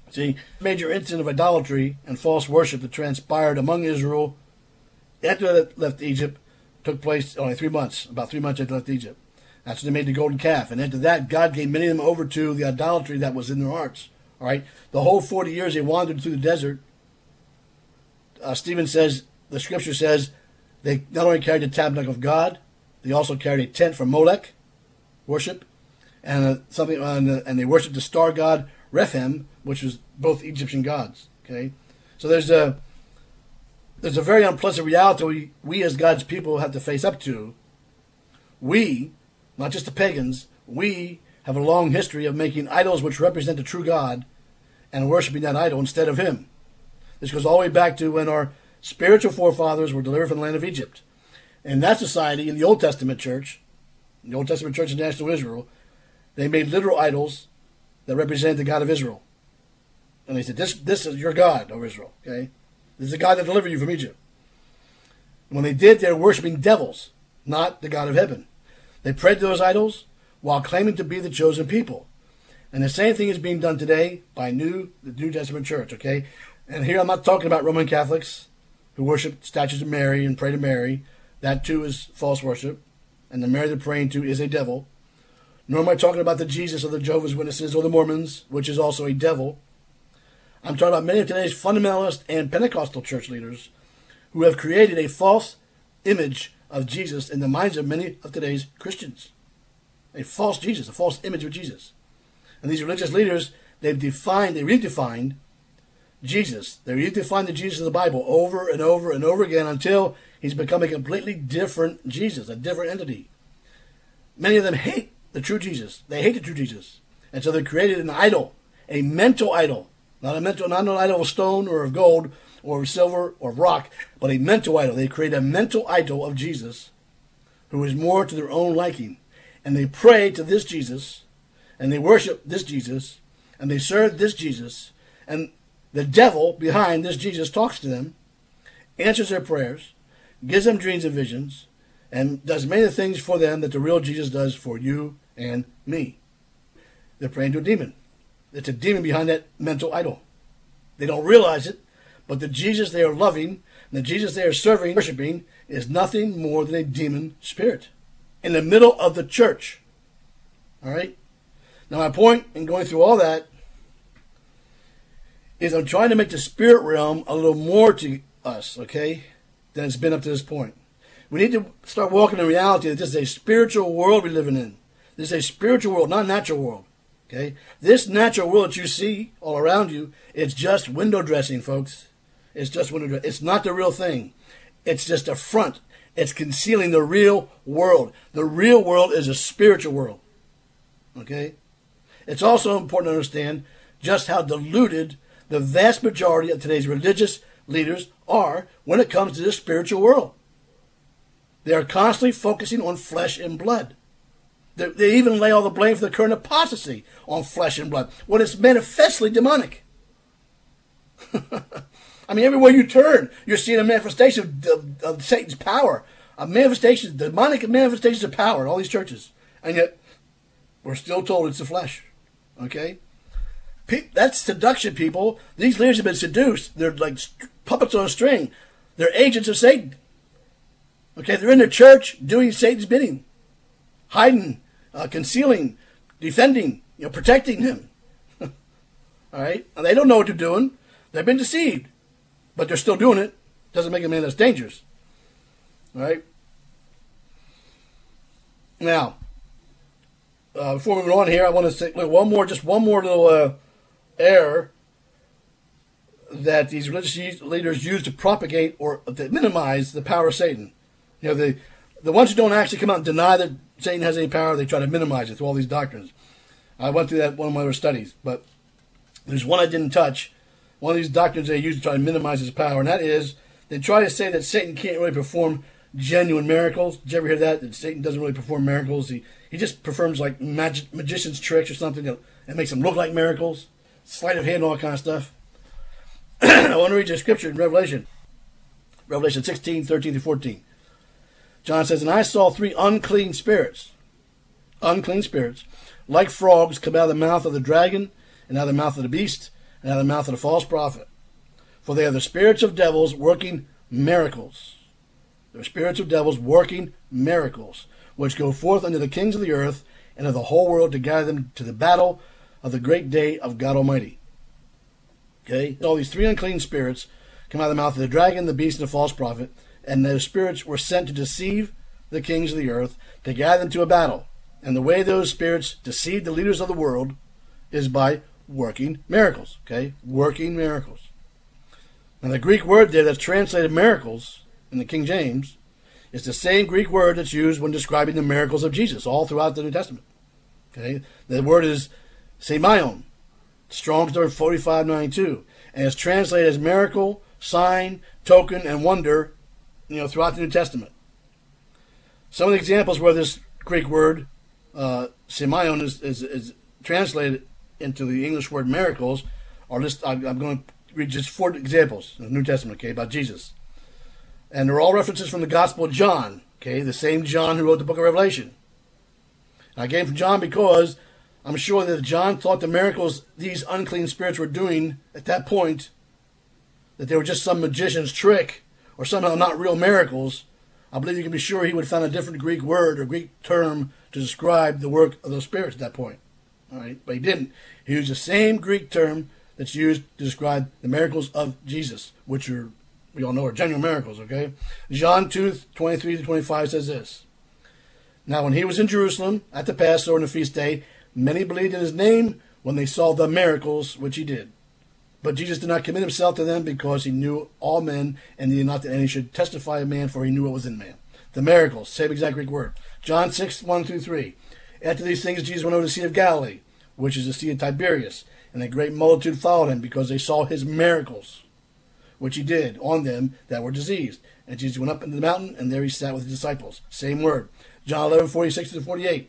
See, major incident of idolatry and false worship that transpired among Israel after they left Egypt took place only 3 months, about 3 months after they left Egypt. That's when they made the golden calf. And after that, God gave many of them over to the idolatry that was in their hearts. All right? The whole 40 years they wandered through the desert, Stephen says, the scripture says, they not only carried the tabernacle of God, they also carried a tent for Molech worship, and and they worshipped the star god Rephaim, which was both Egyptian gods. Okay, so there's a very unpleasant reality we as God's people have to face up to. We, not just the pagans, we have a long history of making idols which represent the true God and worshiping that idol instead of Him. This goes all the way back to when our spiritual forefathers were delivered from the land of Egypt. In that society, in the Old Testament church, the Old Testament church of national Israel, they made literal idols that represent the God of Israel. And they said, this is your God, O Israel. Okay? This is the God that delivered you from Egypt. And when they did, they were worshiping devils, not the God of heaven. They prayed to those idols while claiming to be the chosen people. And the same thing is being done today by the New Testament church. Okay? And here I'm not talking about Roman Catholics who worship statues of Mary and pray to Mary. That too is false worship. And the Mary they're praying to is a devil. Nor am I talking about the Jesus of the Jehovah's Witnesses or the Mormons, which is also a devil. I'm talking about many of today's fundamentalist and Pentecostal church leaders who have created a false image of Jesus in the minds of many of today's Christians. A false Jesus, a false image of Jesus. And these religious leaders, they've redefined Jesus. They redefined the Jesus of the Bible over and over and over again until he's become a completely different Jesus, a different entity. Many of them hate the true Jesus. They hate the true Jesus. And so they created an idol, a mental idol. Not an idol of stone or of gold or of silver or of rock, but a mental idol. They created a mental idol of Jesus who is more to their own liking. And they pray to this Jesus, and they worship this Jesus, and they serve this Jesus, and the devil behind this Jesus talks to them, answers their prayers, gives them dreams and visions, and does many of the things for them that the real Jesus does for you and me. They're praying to a demon. It's a demon behind that mental idol. They don't realize it, but the Jesus they are loving, and the Jesus they are serving, worshiping, is nothing more than a demon spirit in the middle of the church. All right? Now my point in going through all that is I'm trying to make the spirit realm a little more to us, okay, than it's been up to this point. We need to start walking in reality that this is a spiritual world we're living in. This is a spiritual world, not a natural world. Okay? This natural world that you see all around you, it's just window dressing, folks. It's just window dressing. It's not the real thing. It's just a front. It's concealing the real world. The real world is a spiritual world. Okay? It's also important to understand just how diluted the vast majority of today's religious leaders are when it comes to this spiritual world. They are constantly focusing on flesh and blood. They even lay all the blame for the current apostasy on flesh and blood, when it's manifestly demonic. I mean, everywhere you turn, you're seeing a manifestation of Satan's power, demonic manifestations of power in all these churches. And yet, we're still told it's the flesh. Okay? That's seduction, people. These leaders have been seduced. They're like puppets on a string. They're agents of Satan. Okay, they're in their church doing Satan's bidding, hiding, concealing, defending, protecting him. All right, and they don't know what they're doing. They've been deceived, but they're still doing it. Doesn't make them any less dangerous. All right. Now, before we move on here, I want to say one more little error that these religious leaders use to propagate or to minimize the power of Satan. The ones who don't actually come out and deny that Satan has any power, they try to minimize it through all these doctrines. I went through that in one of my other studies, but there's one I didn't touch. One of these doctrines they use to try to minimize his power, and that is they try to say that Satan can't really perform genuine miracles. Did you ever hear that? That Satan doesn't really perform miracles. He just performs like magician's tricks or something that makes them look like miracles. Sleight of hand, all that kind of stuff. I want to read you a scripture in Revelation 16, 13 to 14. John says, "And I saw 3 unclean spirits, like frogs, come out of the mouth of the dragon and out of the mouth of the beast, and out of the mouth of the false prophet. For they are the spirits of devils working miracles. They are spirits of devils working miracles, which go forth unto the kings of the earth and of the whole world to gather them to the battle of the great day of God Almighty. Okay? All these three unclean spirits come out of the mouth of the dragon, the beast, and the false prophet, and those spirits were sent to deceive the kings of the earth, to gather them to a battle. And the way those spirits deceive the leaders of the world is by working miracles. Okay? Working miracles. Now the Greek word there that's translated miracles in the King James is the same Greek word that's used when describing the miracles of Jesus all throughout the New Testament. Okay? The word is semeion, Strong's number 4592, and it's translated as miracle, sign, token, and wonder, throughout the New Testament. Some of the examples where this Greek word semeion is translated into the English word miracles are I'm going to read just 4 examples in the New Testament, okay, about Jesus. And they're all references from the Gospel of John, okay, the same John who wrote the book of Revelation. And I gave from John because I'm sure that John thought the miracles these unclean spirits were doing at that point, that they were just some magician's trick or somehow not real miracles. I believe you can be sure he would have found a different Greek word or Greek term to describe the work of those spirits at that point. All right, but he didn't. He used the same Greek term that's used to describe the miracles of Jesus, which we all know are genuine miracles, okay? John 2:23-25 says this. Now when he was in Jerusalem at the Passover and the feast day, many believed in his name when they saw the miracles which he did. But Jesus did not commit himself to them because he knew all men, and needed not that any should testify of man, for he knew what was in man. The miracles, same exact Greek word. John 6:1-3. After these things Jesus went over to the Sea of Galilee, which is the Sea of Tiberias, and a great multitude followed him because they saw his miracles, which he did on them that were diseased. And Jesus went up into the mountain, and there he sat with his disciples. Same word. John 11:46-48.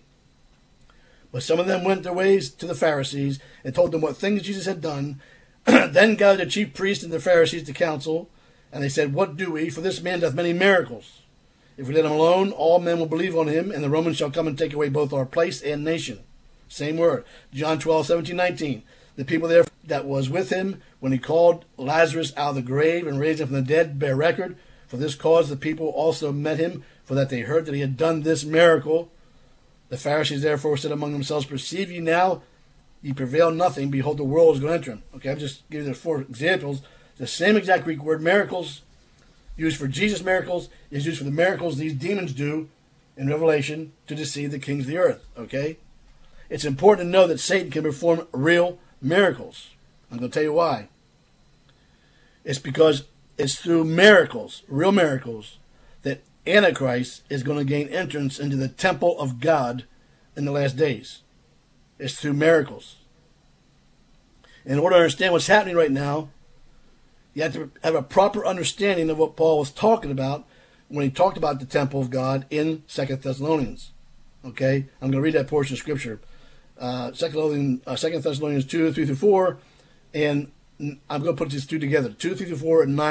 But some of them went their ways to the Pharisees and told them what things Jesus had done. Then gathered the chief priests and the Pharisees to council, and they said, What do we? For this man doth many miracles. If we let him alone, all men will believe on him, and the Romans shall come and take away both our place and nation. Same word. John 12:17-19. The people there that was with him when he called Lazarus out of the grave and raised him from the dead bear record. For this cause the people also met him, for that they heard that he had done this miracle. The Pharisees therefore said among themselves, Perceive ye now, ye prevail nothing, behold the world is going to enter him. Okay, I'm just giving you 4 examples. The same exact Greek word, miracles, used for Jesus' miracles, is used for the miracles these demons do in Revelation to deceive the kings of the earth. Okay? It's important to know that Satan can perform real miracles. I'm going to tell you why. It's because it's through miracles, real miracles, that Antichrist is going to gain entrance into the temple of God in the last days. It's through miracles. In order to understand what's happening right now, you have to have a proper understanding of what Paul was talking about when he talked about the temple of God in 2 Thessalonians. Okay? I'm going to read that portion of Scripture. 2 Thessalonians 2, 3-4, and I'm going to put these 2 together. 2, 3-4, and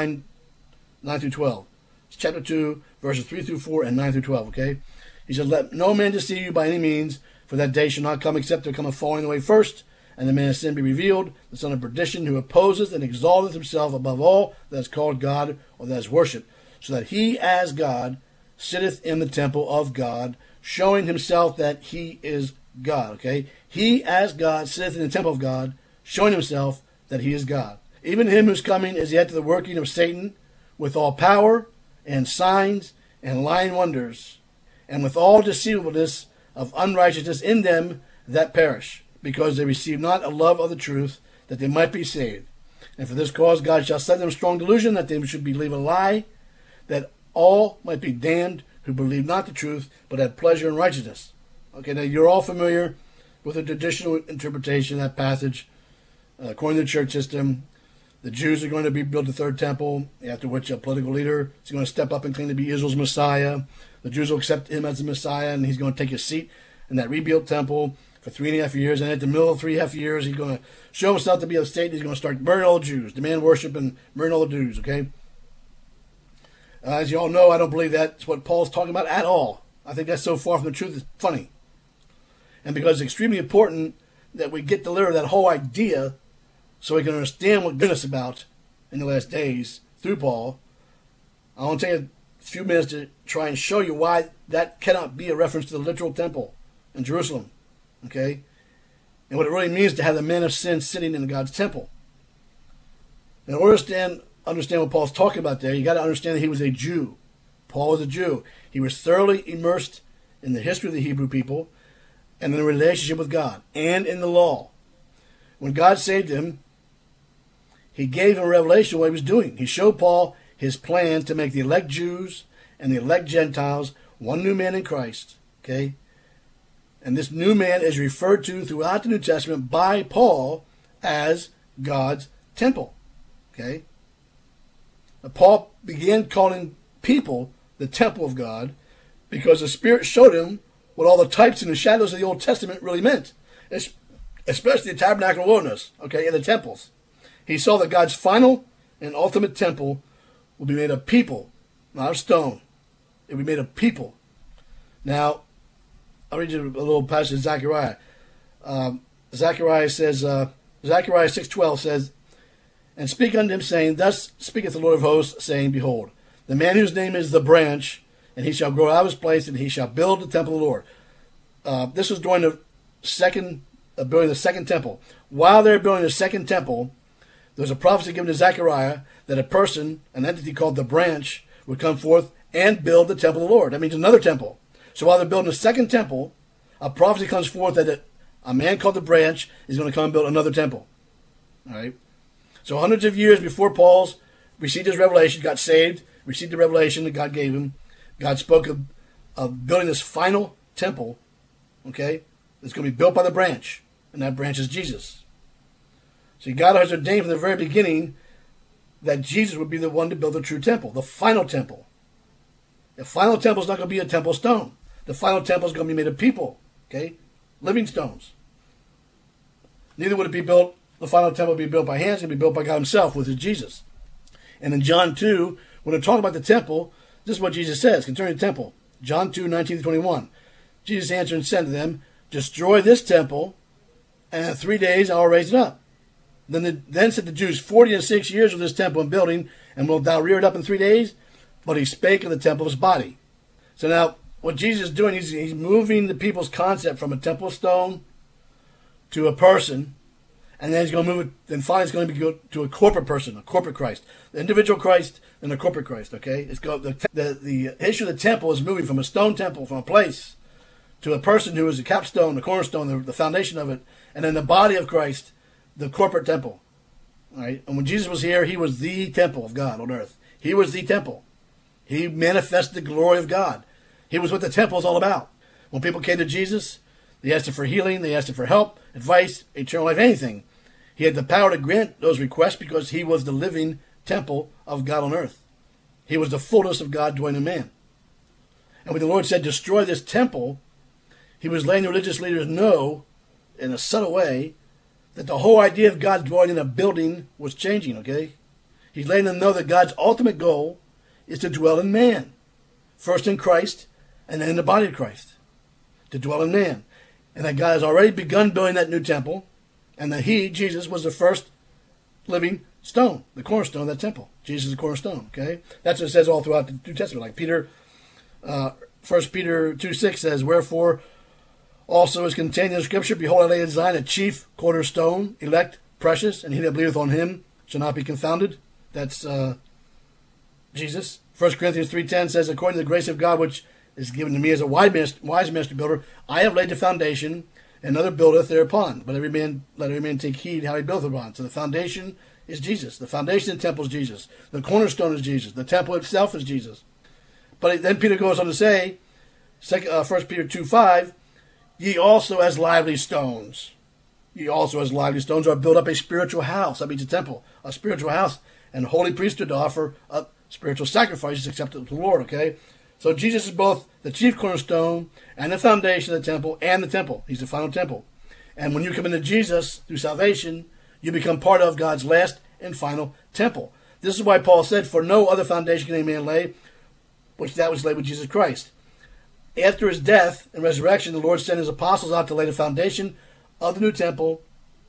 9-12. It's chapter 2, verses 3-4 and 9-12, okay? He says, Let no man deceive you by any means, for that day shall not come except there come a falling away first, and the man of sin be revealed, the son of perdition, who opposes and exalteth himself above all that is called God or that is worshipped, so that he as God sitteth in the temple of God, showing himself that he is God, okay? He as God sitteth in the temple of God, showing himself that he is God. Even him whose coming is yet to the working of Satan, with all power and signs and lying wonders, and with all deceivableness of unrighteousness in them that perish, because they receive not a love of the truth, that they might be saved. And for this cause God shall send them strong delusion, that they should believe a lie, that all might be damned who believe not the truth, but had pleasure in righteousness. Okay, now you're all familiar with the traditional interpretation of that passage. According to the church system, the Jews are going to build the third temple, after which a political leader is going to step up and claim to be Israel's Messiah. The Jews will accept him as the Messiah, and he's going to take his seat in that rebuilt temple for 3.5 years. And at the middle of 3.5 years, he's going to show himself to be of state. He's going to start burning all the Jews, demand worship, and burn all the Jews, okay? As you all know, I don't believe that's what Paul's talking about at all. I think that's so far from the truth, it's funny. And because it's extremely important that we get delivered that whole idea so we can understand what goodness about in the last days through Paul, I want to take a few minutes to try and show you why that cannot be a reference to the literal temple in Jerusalem, okay? And what it really means to have the man of sin sitting in God's temple. In order to understand what Paul's talking about there, you got to understand that he was a Jew. Paul was a Jew. He was thoroughly immersed in the history of the Hebrew people and in the relationship with God and in the law. When God saved him, he gave him a revelation of what he was doing. He showed Paul his plan to make the elect Jews and the elect Gentiles one new man in Christ. Okay? And this new man is referred to throughout the New Testament by Paul as God's temple. Okay? Now, Paul began calling people the temple of God because the Spirit showed him what all the types and the shadows of the Old Testament really meant, especially the tabernacle wilderness, okay, and the temples. He saw that God's final and ultimate temple will be made of people, not of stone. It will be made of people. Now, I'll read you a little passage of Zechariah. Zechariah 6:12 says, "And speak unto him, saying, Thus speaketh the Lord of hosts, saying, Behold, the man whose name is the branch, and he shall grow out of his place, and he shall build the temple of the Lord." This was during the building the second temple. While they're building the second temple, there was a prophecy given to Zechariah that a person, an entity called the branch, would come forth and build the temple of the Lord. That means another temple. So while they're building the second temple, a prophecy comes forth that a man called the branch is going to come and build another temple. All right. So hundreds of years before Paul's received his revelation, got saved, received the revelation that God gave him, God spoke of building this final temple, okay, that's going to be built by the branch, and that branch is Jesus. So God has ordained from the very beginning that Jesus would be the one to build the true temple, the final temple. The final temple is not going to be a temple stone. The final temple is going to be made of people, okay, living stones. Neither would it be built, the final temple would be built by hands, it would be built by God himself, which is Jesus. And in John 2, when they're talking about the temple, this is what Jesus says concerning the temple. John 2:19-21. Jesus answered and said to them, "Destroy this temple, and in 3 days I will raise it up." Then said the Jews, 46 years of this temple and building, and wilt thou rear it up in 3 days? But he spake of the temple of his body. So now, what Jesus is doing, he's moving the people's concept from a temple of stone to a person, and then he's going to move it, then finally it's going to be to a corporate person, a corporate Christ. The individual Christ and the corporate Christ, okay? The issue of the temple is moving from a stone temple, from a place, to a person who is the capstone, the cornerstone, the foundation of it, and then the body of Christ, the corporate temple. All right? And when Jesus was here, he was the temple of God on earth. He was the temple. He manifested the glory of God. He was what the temple is all about. When people came to Jesus, they asked him for healing, they asked him for help, advice, eternal life, anything. He had the power to grant those requests because he was the living temple of God on earth. He was the fullness of God dwelling in man. And when the Lord said, "Destroy this temple," he was letting the religious leaders know, in a subtle way, that the whole idea of God dwelling in a building was changing, okay? He's letting them know that God's ultimate goal is to dwell in man. First in Christ, and then in the body of Christ. To dwell in man. And that God has already begun building that new temple, and that he, Jesus, was the first living stone, the cornerstone of that temple. Jesus is the cornerstone, okay? That's what it says all throughout the New Testament. Like Peter, 1 Peter 2:6 says, "Wherefore also is contained in the Scripture, Behold, I lay in Zion a chief cornerstone, elect, precious, and he that believeth on him shall not be confounded." That's Jesus. 1 Corinthians 3:10 says, "According to the grace of God which is given to me as a wise master builder, I have laid the foundation, and another buildeth thereupon. But let every man take heed how he buildeth upon." So the foundation is Jesus. The foundation of the temple is Jesus. The cornerstone is Jesus. The temple itself is Jesus. But then Peter goes on to say, 1 Peter 2:5, "Ye also as lively stones. Ye also as lively stones are built up a spiritual house." That means a temple. A spiritual house and holy priesthood to offer up spiritual sacrifices acceptable to the Lord, okay? So Jesus is both the chief cornerstone and the foundation of the temple and the temple. He's the final temple. And when you come into Jesus through salvation, you become part of God's last and final temple. This is why Paul said, "For no other foundation can any man lay, which that was laid with Jesus Christ." After his death and resurrection, the Lord sent his apostles out to lay the foundation of the new temple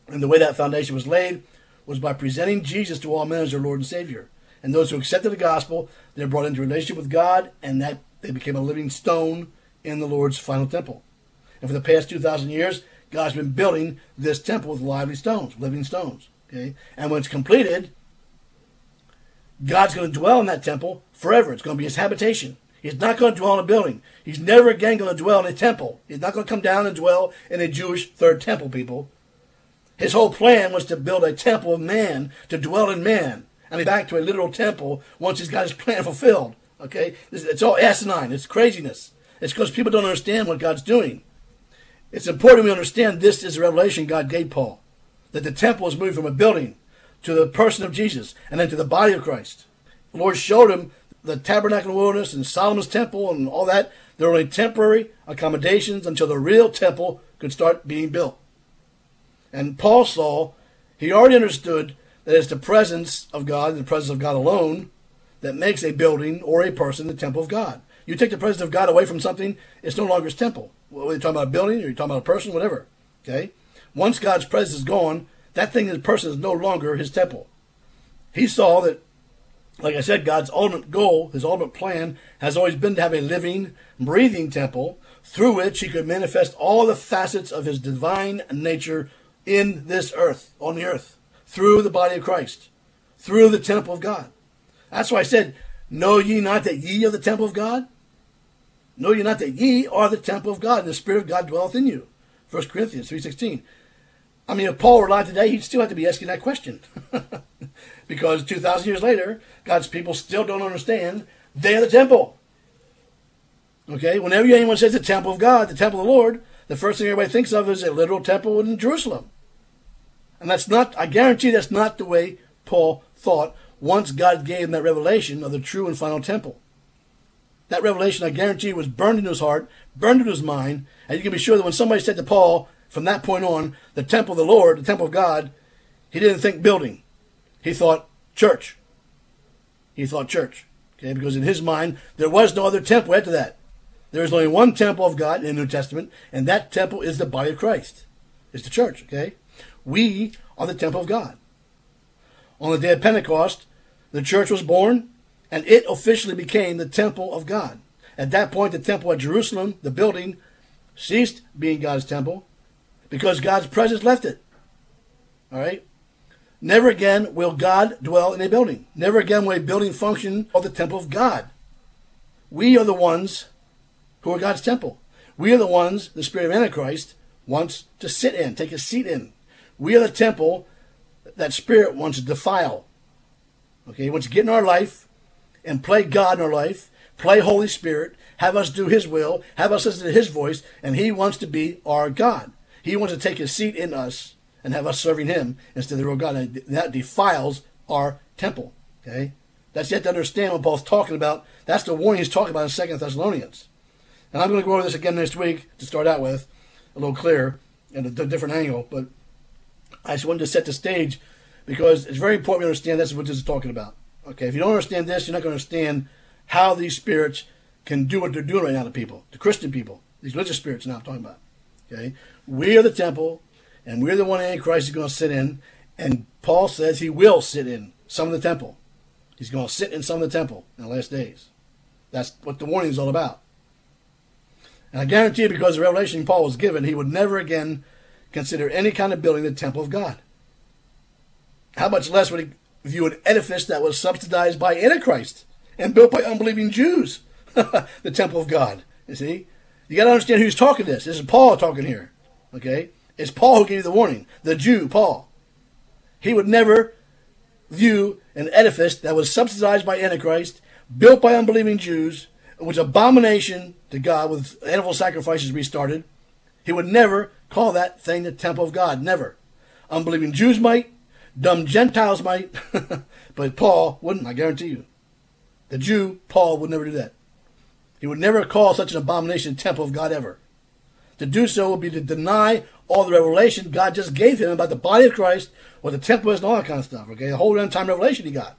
And the way that foundation was laid was by presenting Jesus to all men as their Lord and Savior. And those who accepted the gospel, they're brought into a relationship with God, and that they became a living stone in the Lord's final temple. And for the past 2,000 years, God's been building this temple with lively stones, living stones. Okay? And when it's completed, God's going to dwell in that temple forever. It's going to be his habitation. He's not going to dwell in a building. He's never again going to dwell in a temple. He's not going to come down and dwell in a Jewish third temple, people. His whole plan was to build a temple of man, to dwell in man. And he's back to a literal temple once he's got his plan fulfilled. Okay? It's all asinine. It's craziness. It's because people don't understand what God's doing. It's important we understand this is a revelation God gave Paul. That the temple is moved from a building to the person of Jesus and then to the body of Christ. The Lord showed him the tabernacle in the wilderness and Solomon's temple and all that. They're only temporary accommodations until the real temple could start being built. And Paul saw, he already understood that it's the presence of God and the presence of God alone that makes a building or a person the temple of God. You take the presence of God away from something, it's no longer his temple. Whether you're talking about a building or you're talking about a person, whatever. Okay? Once God's presence is gone, that thing, the person is no longer his temple. He saw that, like I said, God's ultimate goal, his ultimate plan, has always been to have a living, breathing temple through which he could manifest all the facets of his divine nature in this earth, on the earth, through the body of Christ, through the temple of God. That's why I said, know ye not that ye are the temple of God? Know ye not that ye are the temple of God, and the Spirit of God dwelleth in you? 1 Corinthians 3:16. I mean, if Paul were alive today, he'd still have to be asking that question. Because 2,000 years later, God's people still don't understand they are the temple. Okay? Whenever anyone says the temple of God, the temple of the Lord, the first thing everybody thinks of is a literal temple in Jerusalem. And that's not, I guarantee that's not the way Paul thought once God gave him that revelation of the true and final temple. That revelation, I guarantee, was burned into his heart, burned into his mind, and you can be sure that when somebody said to Paul, from that point on, the temple of the Lord, the temple of God, he didn't think building. He thought church. He thought church. Okay, because in his mind, there was no other temple after that. There is only one temple of God in the New Testament, and that temple is the body of Christ. It's the church, okay? We are the temple of God. On the day of Pentecost, the church was born, and it officially became the temple of God. At that point, the temple at Jerusalem, the building, ceased being God's temple because God's presence left it. All right? Never again will God dwell in a building. Never again will a building function of the temple of God. We are the ones who are God's temple. We are the ones the spirit of Antichrist wants to sit in, take a seat in. We are the temple that spirit wants to defile. Okay, he wants to get in our life and play God in our life, play Holy Spirit, have us do his will, have us listen to his voice, and he wants to be our God. He wants to take his seat in us and have us serving him instead of the real God. And that defiles our temple. Okay, that's yet to understand what Paul's talking about. That's the warning he's talking about in 2 Thessalonians. And I'm going to go over this again next week to start out with, a little clearer and a different angle. But I just wanted to set the stage because it's very important to understand this is what this is talking about. Okay, if you don't understand this, you're not going to understand how these spirits can do what they're doing right now to people, to Christian people, these religious spirits now I'm talking about. Okay, we are the temple, and we're the one Antichrist is going to sit in, and Paul says he will sit in some of the temple. He's going to sit in some of the temple in the last days. That's what the warning is all about. And I guarantee you, because the revelation Paul was given, he would never again consider any kind of building the temple of God. How much less would he view an edifice that was subsidized by Antichrist and built by unbelieving Jews, the temple of God? You see? You got to understand who's talking this. This is Paul talking here. Okay? It's Paul who gave you the warning. The Jew, Paul. He would never view an edifice that was subsidized by Antichrist, built by unbelieving Jews, which abomination to God with animal sacrifices restarted. He would never call that thing the temple of God. Never. Unbelieving Jews might. Dumb Gentiles might. But Paul wouldn't, I guarantee you. The Jew, Paul, would never do that. He would never call such an abomination the temple of God ever. To do so would be to deny all the revelation God just gave him about the body of Christ, what the temple is, and all that kind of stuff. Okay, the whole end-time revelation he got.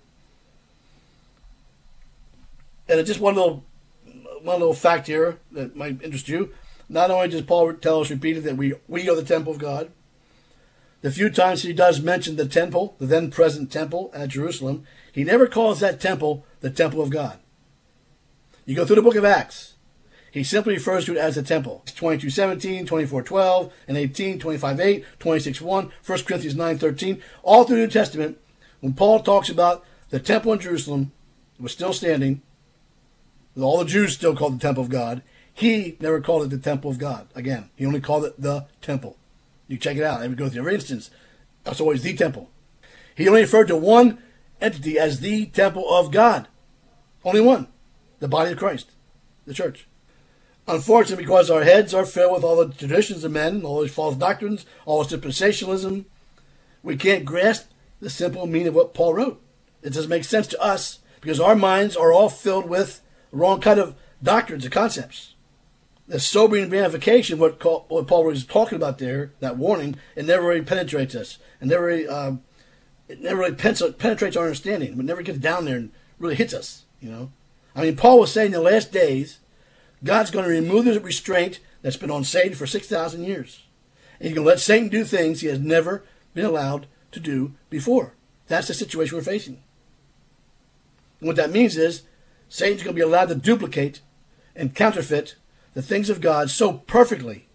And it's just one little fact here that might interest you. Not only does Paul tell us repeatedly that we are the temple of God, the few times he does mention the temple, the then present temple at Jerusalem, he never calls that temple the temple of God. You go through the book of Acts, he simply refers to it as the temple. 22:17, 24:12, and 18, 25:8, 26:1, 1 Corinthians 9:13, all through the New Testament, when Paul talks about the temple in Jerusalem was still standing, all the Jews still called the temple of God, he never called it the temple of God. Again, he only called it the temple. You check it out. Every go through every instance. That's always the temple. He only referred to one entity as the temple of God. Only one. The body of Christ. The church. Unfortunately, because our heads are filled with all the traditions of men, all these false doctrines, all this dispensationalism, we can't grasp the simple meaning of what Paul wrote. It doesn't make sense to us because our minds are all filled with the wrong kind of doctrines and concepts. The sobering ramification, what Paul was talking about there, that warning, it never really penetrates us. It never really penetrates our understanding. It never gets down there and really hits us, you know. I mean, Paul was saying in the last days, God's going to remove the restraint that's been on Satan for 6,000 years. And he's going to let Satan do things he has never been allowed to do before. That's the situation we're facing. And what that means is, Satan's going to be allowed to duplicate and counterfeit the things of God so perfectly,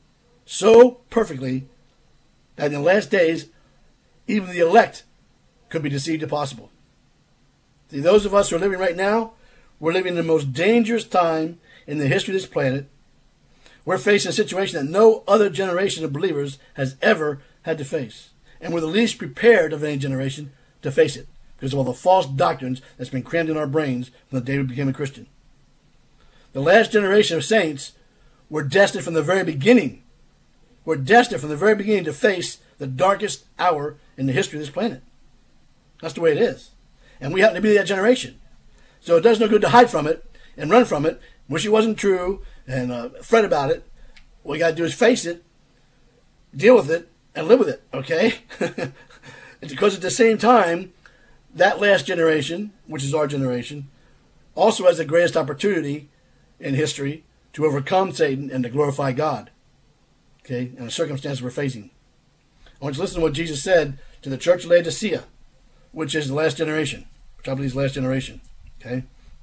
that in the last days, even the elect could be deceived if possible. See, those of us who are living right now, we're living in the most dangerous time in the history of this planet. We're facing a situation that no other generation of believers has ever had to face. And we're the least prepared of any generation to face it because of all the false doctrines that's been crammed in our brains from the day we became a Christian. The last generation of saints were destined from the very beginning. We're destined from the very beginning to face the darkest hour in the history of this planet. That's the way it is. And we happen to be that generation. So it does no good to hide from it and run from it, wish it wasn't true, and fret about it. What you got to do is face it, deal with it, and live with it, okay? Because at the same time, that last generation, which is our generation, also has the greatest opportunity in history to overcome Satan and to glorify God, okay, and the circumstances we're facing. I want you to listen to what Jesus said to the church of Laodicea, which is the last generation, which I believe is the last generation, okay?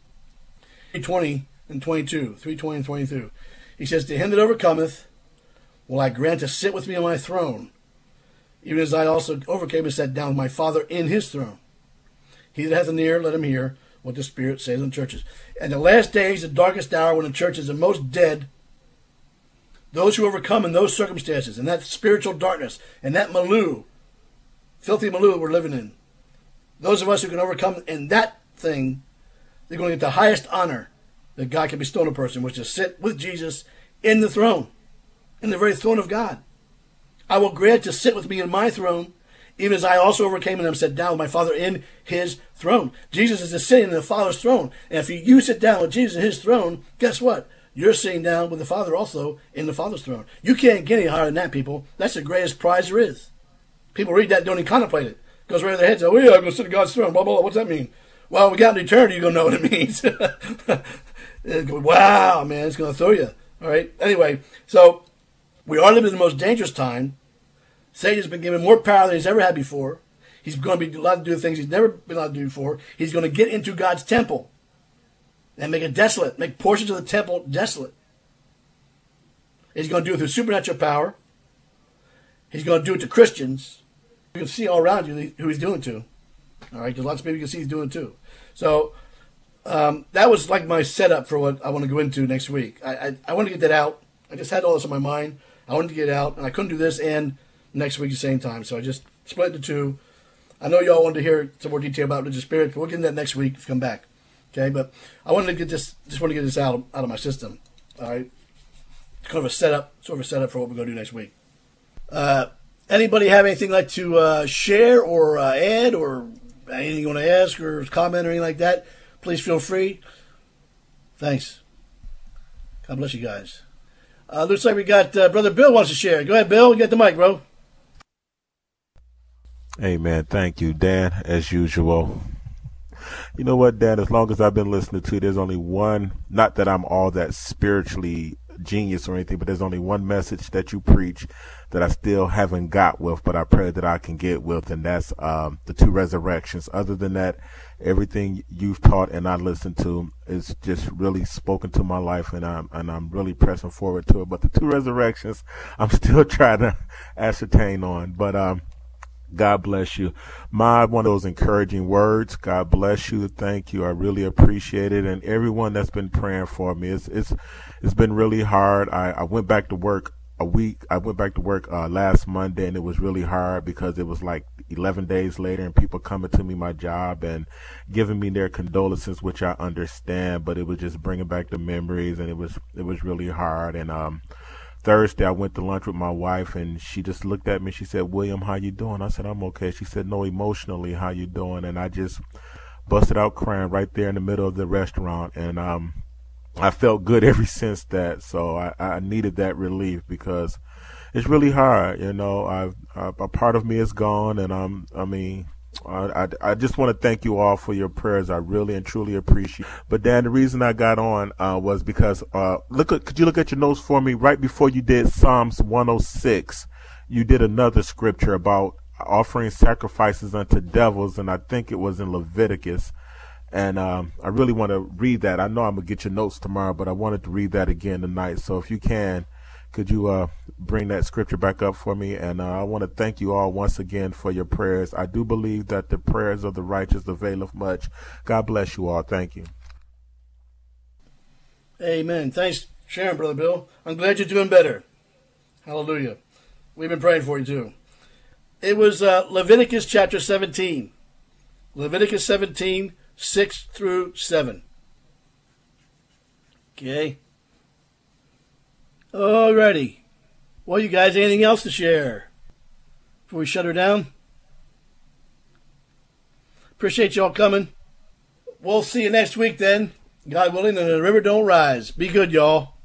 3:20 and 22, 3:20 and 22. He says, to him that overcometh will I grant to sit with me on my throne, even as I also overcame and sat down with my Father in his throne. He that hath an ear, let him hear what the Spirit says in churches. And the last days, the darkest hour, when the church is the most dead, those who overcome in those circumstances, and that spiritual darkness, and that filthy milieu we're living in, those of us who can overcome in that thing, they're going to get the highest honor that God can bestow on a person, which is to sit with Jesus in the throne, in the very throne of God. I will grant to sit with me in my throne, even as I also overcame and am set down with my Father in his throne. Jesus is sitting in the Father's throne. And if you sit down with Jesus in his throne, guess what? You're sitting down with the Father also in the Father's throne. You can't get any higher than that, people. That's the greatest prize there is. People read that and don't even contemplate it. Goes right to their heads. Oh, yeah, I'm going to sit in God's throne. Blah, blah, blah. What's that mean? Well, we got an eternity. You're going to know what it means. Wow, man, it's going to throw you. All right. Anyway, so we are living in the most dangerous time. Satan's been given more power than he's ever had before. He's going to be allowed to do things he's never been allowed to do before. He's going to get into God's temple and make it desolate, make portions of the temple desolate. He's going to do it through supernatural power. He's going to do it to Christians. You can see all around you who he's doing to. All right, there's lots of people you can see he's doing too. So that was like my setup for what I want to go into next week. I want to get that out. I just had all this on my mind. I wanted to get it out, and I couldn't do this and next week at the same time. So I just split it into two. I know y'all wanted to hear some more detail about religious spirit. We'll get into that next week if you come back. Okay, but I wanted to get this, just want to get this out of my system. All right, kind of a setup, sort of a setup for what we're going to do next week. Anybody have anything like to share or add, or anything you want to ask or comment or anything like that? Please feel free. Thanks. God bless you guys. Looks like we got Brother Bill wants to share. Go ahead, Bill. You got the mic, bro. Amen. Thank you, Dan, as usual. You know what, Dan, as long as I've been listening to you, there's only one, not that I'm all that spiritually genius or anything, but there's only one message that you preach that I still haven't got with, but I pray that I can get with, and that's the two resurrections. Other than that, everything you've taught and I listened to is just really spoken to my life, and I'm really pressing forward to it. But the two resurrections, I'm still trying to ascertain on. But God bless you. One of those encouraging words. God bless you. Thank you. I really appreciate it. And everyone that's been praying for me. It's been really hard. I went back to work I went back to work last Monday, and it was really hard because it was like 11 days later, and people coming to me my job and giving me their condolences, which I understand, but it was just bringing back the memories, and it was really hard. And Thursday, I went to lunch with my wife, and she just looked at me. She said, "William, how you doing?" I said, "I'm okay." She said, "No, emotionally, how you doing?" And I just busted out crying right there in the middle of the restaurant, and I felt good ever since that. So I needed that relief because it's really hard. You know, a part of me is gone, and I just want to thank you all for your prayers. I really and truly appreciate it. But Dan, the reason I got on was because could you look at your notes for me? Right before you did Psalms 106, you did another scripture about offering sacrifices unto devils, and I think it was in Leviticus. And I really want to read that. I know I'm going to get your notes tomorrow, but I wanted to read that again tonight. So if you can, could you bring that scripture back up for me? And I want to thank you all once again for your prayers. I do believe that the prayers of the righteous availeth much. God bless you all. Thank you. Amen. Thanks, Sharon, Brother Bill. I'm glad you're doing better. Hallelujah. We've been praying for you too. It was Leviticus chapter 17. Leviticus 17, 6 through 7. Okay. Alrighty. Well, you guys, anything else to share before we shut her down? Appreciate y'all coming. We'll see you next week then. God willing, and the river don't rise. Be good, y'all.